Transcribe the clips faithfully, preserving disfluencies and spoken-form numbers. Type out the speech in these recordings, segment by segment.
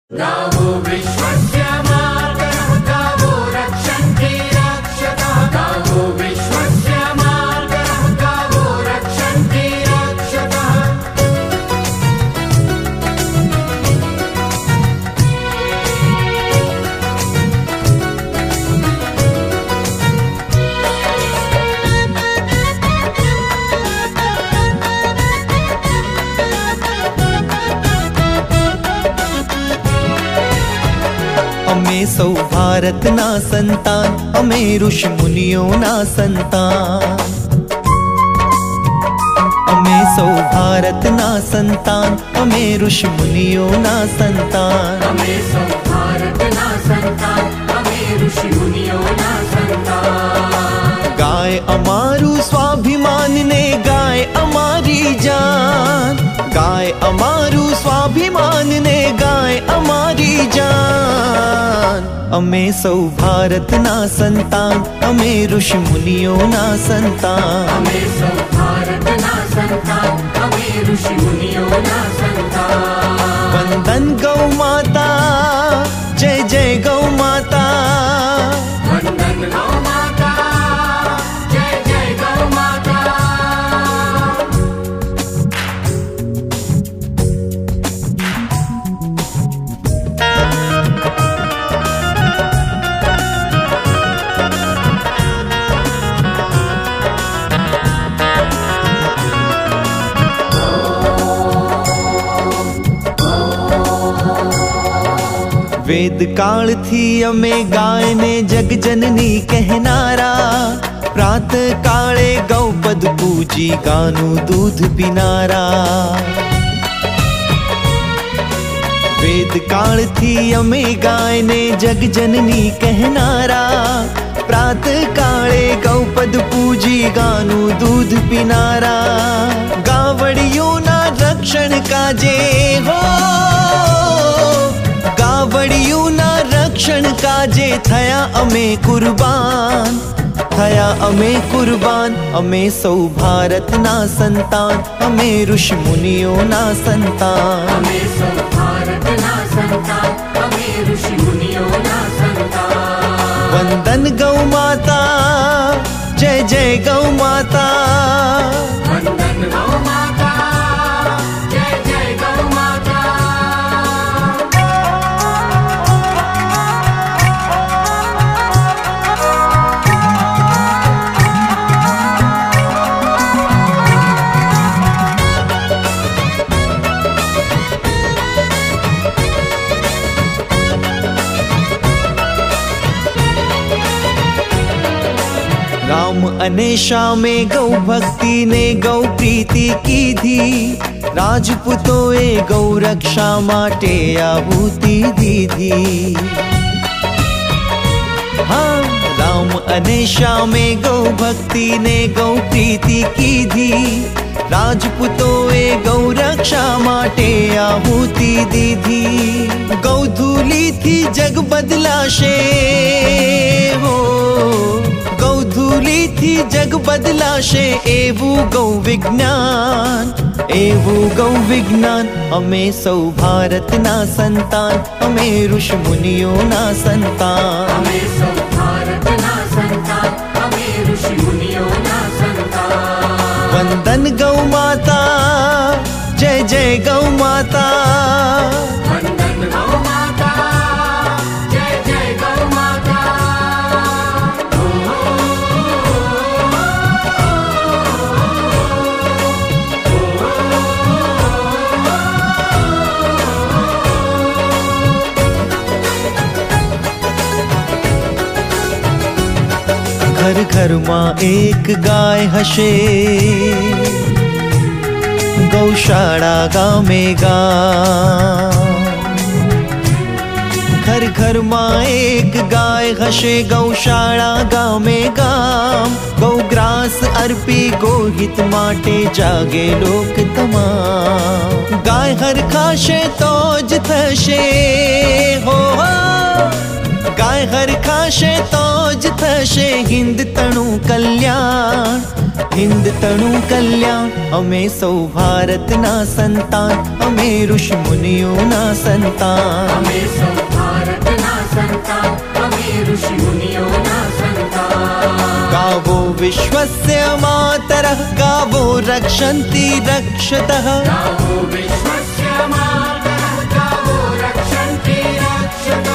गावो विश्वस्य मातरः गावो रक्षन्ति रक्षतः गावो विश्वस्य मातरः गावो रक्षन्ति रक्षतः। अमे सौ भारत ना संतान, अमे ऋषि मुनियों ना संतान। अमे सौ भारत ना संतान, अमे ऋषि मुनियों ना संतान। अमे सौ भारत ना संतान, अमे ऋषि मुनियों ना संतान। गाय अमारू स्वाभिमान ने गाय अमारी जान, गाय अमारू स्वाभिमान ने गाय अमारी जान। अमे सौ भारत ना संतान, अमे ऋषि मुनियों ना संतान। अमे सौ भारत ना संतान, अमे ऋषि मुनियों ना संतान। वंदन गौ माता, जय जय गौ माता। वंदन गौ माता, जय जय गौ माता। वेद काल थी अमे गाय ने जग जननी कहनारा। प्रात काले गौ पद पूजी गानु दूध पिनारा। वेद काल थी अमे गाय ने जग जननी कहनारा। प्रात काले गौ पद पूजी गानु दूध पिनारा। गावड़ियों ना रक्षण काजे हो, गावड़ियों ना रक्षण काजे थया अमे कुर्बान, थया अमे कुर्बान। अमे सौ भारत ना संतान, अमे ऋषि मुनियों ना संतान। अमे सौ भारत ना संतान, अमे ऋषि मुनियों ना संतान। वंदन गौ माता, जय जय गौ माता। वंदन गौ माता, जय जय गौ माता। राम अने श्यामे गौ भक्ति ने गौ प्रीति की थी। राजपूतोए गौ रक्षा माटे आहुति दीधी। हाँ, राम अने श्यामे गौ भक्ति ने गौ प्रीति की थी। राजपूतोए गौ रक्षा माटे आहुति दीधी। गौ धूली थी जग बदलाशे हो, गौ धूली थी जग बदलाशे एवू गौ विज्ञान, एवू गौ विज्ञान। अमे सौ भारत ना संतान, अमे ऋषि मुनियों ना संतान। अमे सौ भारत ना संतान, अमे ऋषि मुनियों ना संतान। वंदन गौ माता, जय जय गौ माता। वंदन गौ माता, जय जय गौ माता। घर घर मां एक गाय हशे, गौशाला गामे गाम। घर घर मां एक गाय हशे, गौशाला गामे गाम। गौ ग्रास अर्पी गोहित माटे जागे लोक तमाम। गाय हर खाशे तो ज थशे हो, गाय हर खाशे तो ज थशे हिंद तणु कल्याण, हिंद तणु कल्याण अमे सौ भारतना संतान, अमे ऋषि मुनियोना संतान। अमे सौ भारतना संतान, अमे ऋषि मुनियोना संतान। गावो विश्वस्य मातरः, गावो रक्षन्ति रक्षतः। गावो विश्वस्य मातरः, गावो रक्षन्ति रक्षतः।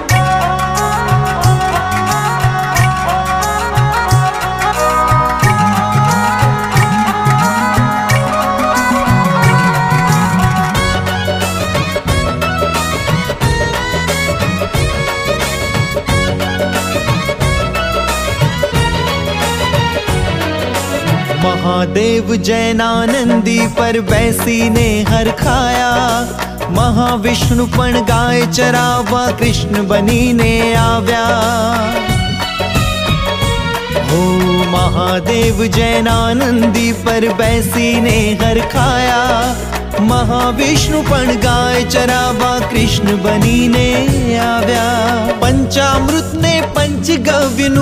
महादेव जैनानंदी पर बैसी ने हर खाया, महाविष्णु पण गाय चरावा कृष्ण बनी ने आव्या। हो महादेव जैनानंदी पर बैसी ने हर खाया, महाविष्णु पण गाय चरावा कृष्ण बनी ने आव्या। पंचामृत ने पंचगव्यनु,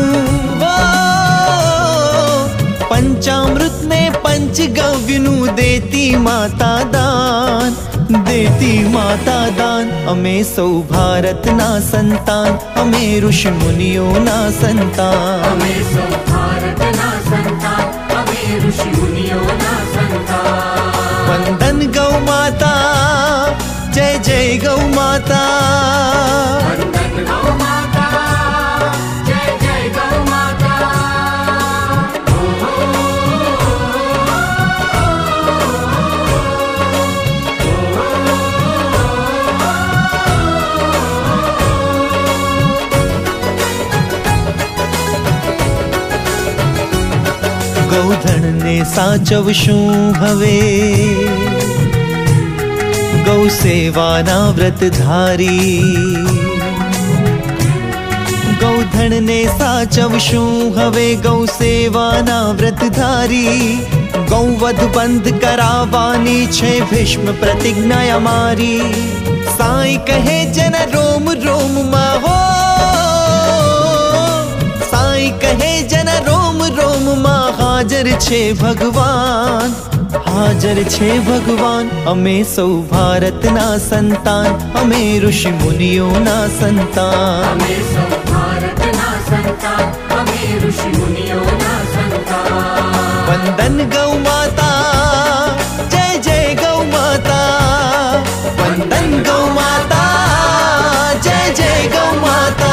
पंचामृत ने पंचगव्यनु देती माता दान, देती माता दान। अमे सौ भारतना संतान, अमे ऋषि मुनियोना संतान। अमे सौ भारतना संतान, अमे ऋषि मुनियोना संतान। वंदन गौ माता, जय जय गौ माता। वंदन गौ माता, जय जय गौ माता। गौधन ने साचवशुं हवे, गौ सेवाना व्रतधारी। गौधन ने साचवशुं हवे, गौ सेवाना व्रतधारी। गौवध बंध करावानी छे भीष्म प्रतिज्ञा अमारी। साई कहे जन रोम रोम मा हो, साई कहे जन रोम रोम मा हाजर छे भगवान, हाजर छे भगवान। अमे सौ भारतना संतान, अमे ऋषि मुनियोना संतान। अमे सौ भारतना संतान, अमे ऋषि मुनियोना संतान। वंदन गौ माता, जय जय गौ माता। वंदन गौ माता, जय जय गौ माता।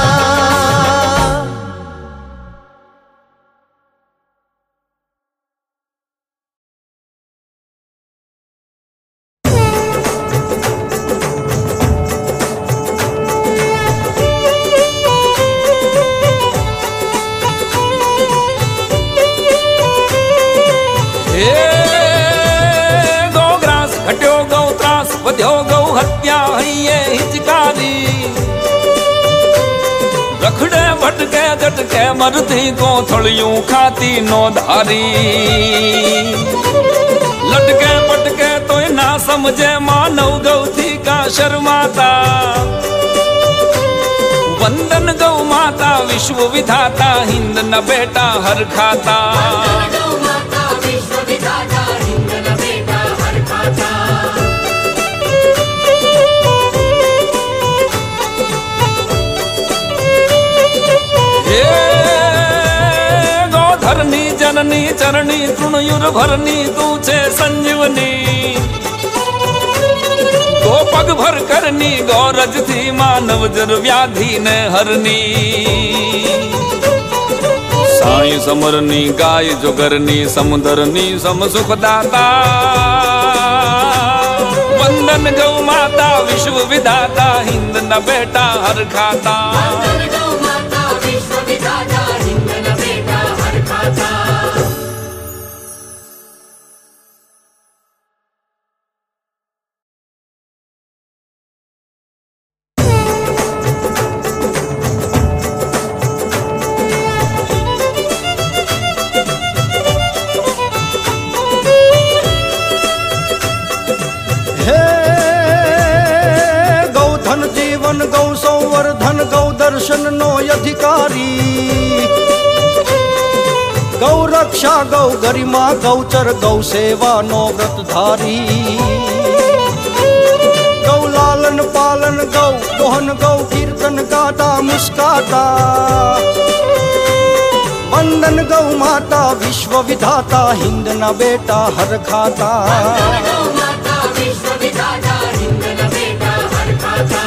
वध्यो गौ हत्या है हिचकारी। रखड़े भटके झटके मरती को थोड़ियों खाती नो धारी। लटके पटके तो ना समझे मानव गौ थी का शर्माता। वंदन गौ माता विश्व विधाता, हिंद न बेटा हर खाता। वंदन गौ माता विश्व विधाता, हिंद न बेटा हर खाता। गौधरनी जननी चरणी तृणयुर भरनी, तू छे संजीवनी। गो पग भर करनी, गौरज थी मानव जर व्याधि ने हरनी। साई समरनी गाय जोगरनी, समुदरनी सम सुखदाता। वंदन गौ माता विश्व विधाता, हिंद न बेटा हर खाता। वंदन गौ माता विश्व विधाता, हिंद न बेटा हर खाता। गौ संवर्धन गौ दर्शन नो अधिकारी। गौ रक्ष रक्षा गौ गरिमा गौचर गौ सेवा नो व्रतधारी गौ लालन पालन गौ मोहन गौ कीर्तन गाता मुस्काता वंदन गौ माता विश्व विधाता हिंद न बेटा हर खाता गौ माता विश्व विधाता हिंद न बेटा हर खाता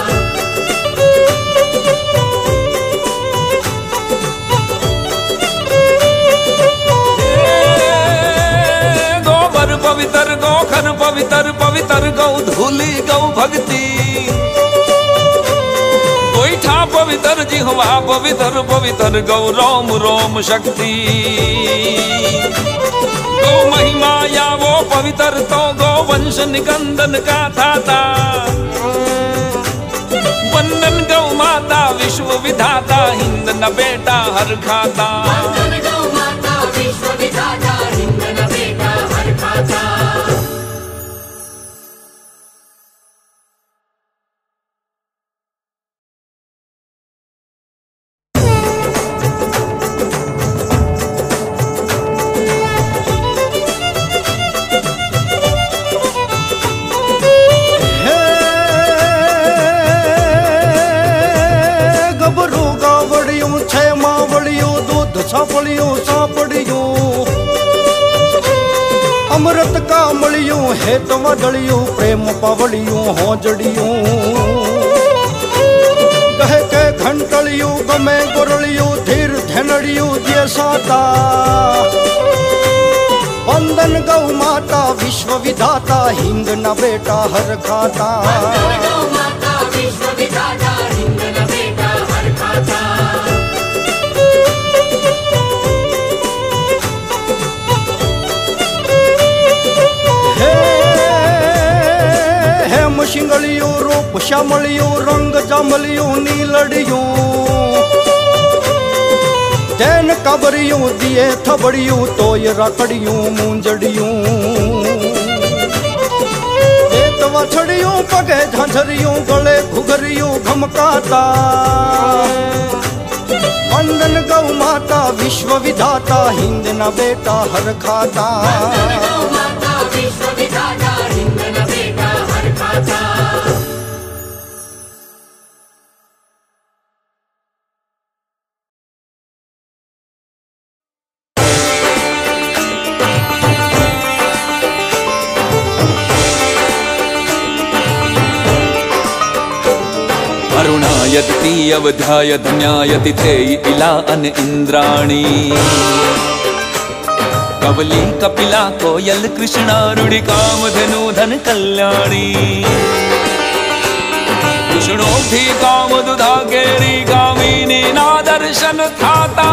गोबर पवित्र गोखर पवित्र पवित्र गौ धूली गौ भक्ति गोईठा पवित्र जिह्वा पवित्र पवित्र गौ रोम रोम शक्ति गौ महिमा या वो पवित्र तो गौ वंश निकंदन का थाता वंदन गौ माता विश्व विधाता हिंद न बेटा हर खाता गौ माता विश्व विधाता हिंद न बेटा हर खाता सापड़ियों सापड़ियों अमृत का मलियों हेत वडलियों प्रेम पावड़ियों हो जड़ियों कह के घंटलियों गमे गुरलियों धीर धनड़ियों जैसाता वंदन गौ माता विश्व विधाता हिंद न बेटा हर खाता गौ माता विश्व विधाता हिंद न बेटा हर खाता शिंगलियों रूप श्यामलियों रंग जामलियों नीलड़ियों जैन कबरियों दिए थबड़ियों तोय रकड़ियों मूंजड़ियों वछड़ियों पगे झांझरियों गले घुघरियों घमकाता वंदन गौ माता विश्व विधाता हिंद न बेटा हर खाता गौ माता विश्व विधाता हिंद न बेटा हर खाता अरुणायति अवधाय धन्यायति थेयि इला अन इंद्राणी कवली कपिला कोयल कृष्णा रुड़ि कामधेनु धन कल्याणी कृष्णोक्ति कामदुधा केरी कामिनी ना दर्शन थाता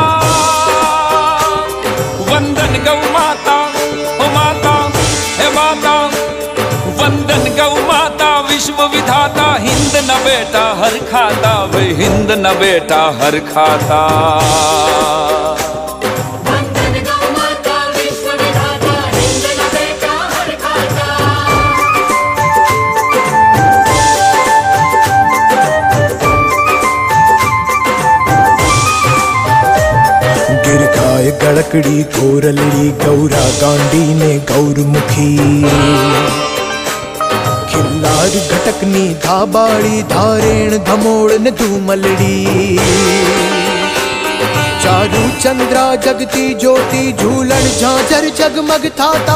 वंदन गौ माता ओ माता हे माता वंदन गौ माता विश्व विधाता हिंद न बेटा हर खाता वे हिंद न बेटा हर खाता वंदन गौ माता विश्व विधाता हिंद न बेटा हर खाता गिरगाय गड़कड़ी गोरलड़ी गौरा गांडी ने गौरमुखी खिल्लार घटकनी धाबाड़ी धारेण धमोड़ न धूमलड़ी चारू चंद्रा जगती ज्योति झूलन झांझर जगमग थाता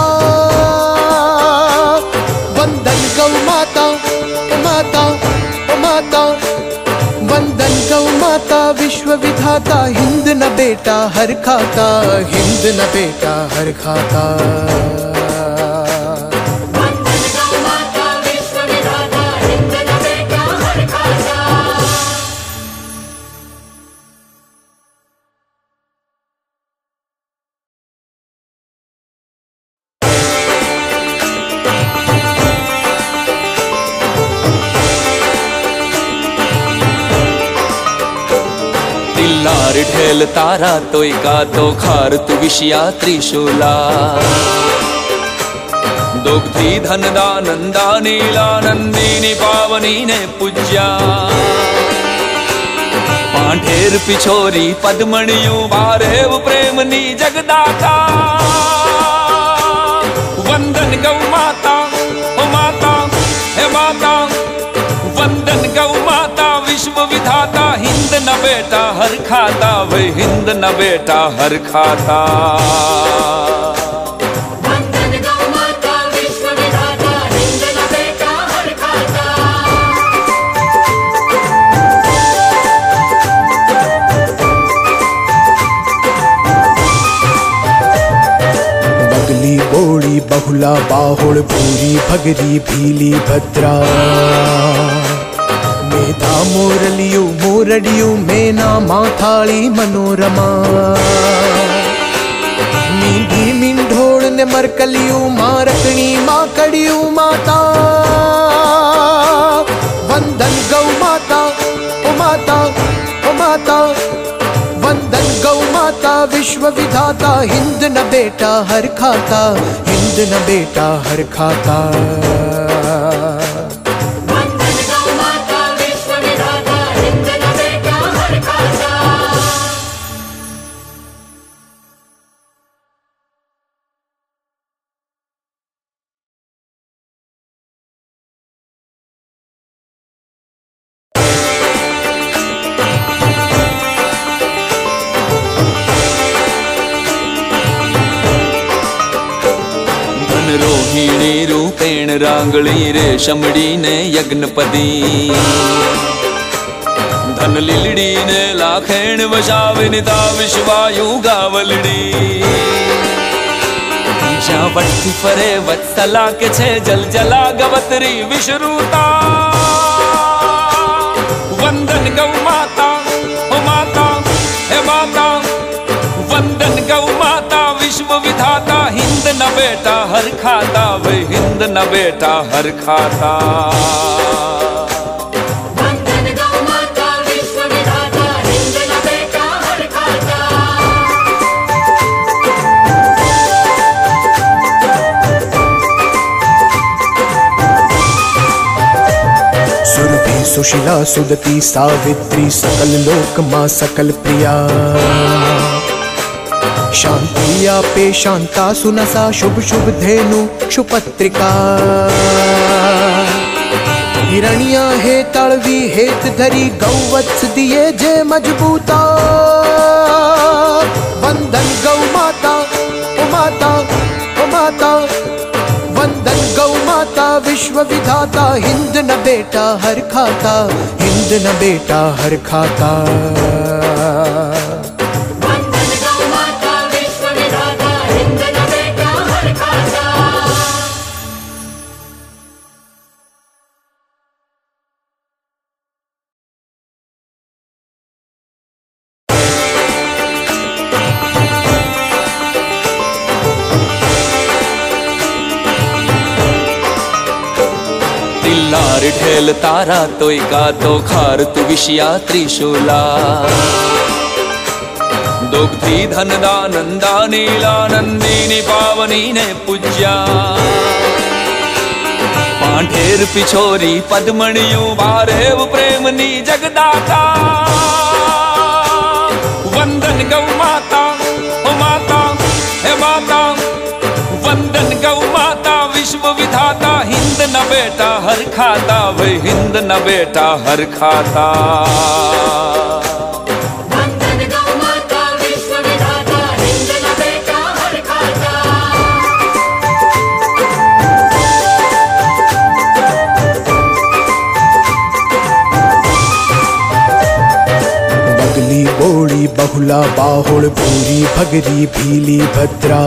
वंदन गौ माता ओ माता ओ माता वंदन गौ माता विश्व विधाता हिंद न बेटा हर खाता हिंद न बेटा हर खाता ढेल तारा तोय का तो खार तु विषया त्रिशूला दोग्धी धनदा नंदा नीला नंदिनी पावनी ने पूज्या पांढेर पिछोरी पद्मणियों बारेव प्रेमनी जगदाता। वंदन गौ माता, ओ माता, हे माता, वंदन गौ माता विश्व विधाता। हिंद न बेटा हर खाता, वे हिंद न बेटा हर खाता। बोड़ी बहुला बाहुल भूरी भगरी भीली भद्रा। मेधा मोरलियू मोरडियू मेना माथाली मनोरमा। मींढी मिंढोड़ ने मरकलियू मारकणी माकड़ियू माता। वंदन गौ माता, ओ माता, ओ माता, वंदन गौ माता विश्व विधाता। हिंद न बेटा हर खाता, हिंद न बेटा हर खाता। वंदन गौ माता विश्व विधाता, हिंद न बेटा हर खाता। रोहिणी रूपेण रांगली रेशमड़ी ने यज्ञपदी। धन लिलड़ी ने लाखेण वशाविनिता विश्वायु गावलड़ी। जा वट्टी फरे वत्सला के छे जल जला गवतरी विश्रुता। वंदन गौ माता, ओ माता, हे माता, वंदन गौ माता विश्व विधाता। हिंद न बेटा हर खाता, वे हिंद न बेटा हर खाता। वंदन गौ माता विश्व विधाता, हिंद न बेटा हर खाता। सुरभि सुशीला सुदती सावित्री सकल लोक मां सकल प्रिया। शांति आपे शांता सुनसा शुभ शुभ धेनु क्षुपत्रिका। हिरण्या हे तड़वी हेत धरी गौवत्स दिए जे मजबूता। वंदन गौ माता, ओ माता, ओ माता, वंदन गौ माता विश्व विधाता। हिंद न बेटा हर खाता, हिंद न बेटा हर खाता। तिल्लार ढेल तारा तोय का तो खार तु विषया त्रिशूला। दुग्धी धनदा नंदा नीला नंदिनी पावनी ने पूज्या। पांढेर पिछोरी पद्मणियों बारेव प्रेमनी जगदाता। वंदन गौ माता, ओ माता, हे माता, वंदन गौ माता विश्व विधाता। हिंद न बेटा हर खाता, वे हिंद न बेटा हर खाता। वंदन गौ माता विश्व विधाता, हिंद न बेटा हर खाता। बगली बोड़ी बहुला बाहुल भूरी भगरी भीली भद्रा।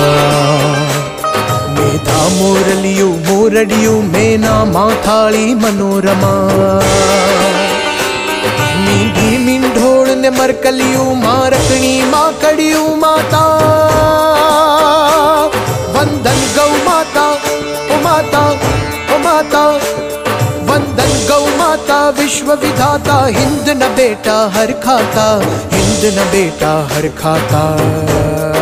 मेधा मोरलियू मोरडियू मेना माथाली मनोरमा। मींढी मिंढोड़ ने मरकलियू मारकणी माकड़ियू माता। वंदन गौ माता, ओ माता, ओ माता, वंदन गौ माता विश्व विधाता। हिंद न बेटा हर खाता, हिंद न बेटा हर खाता।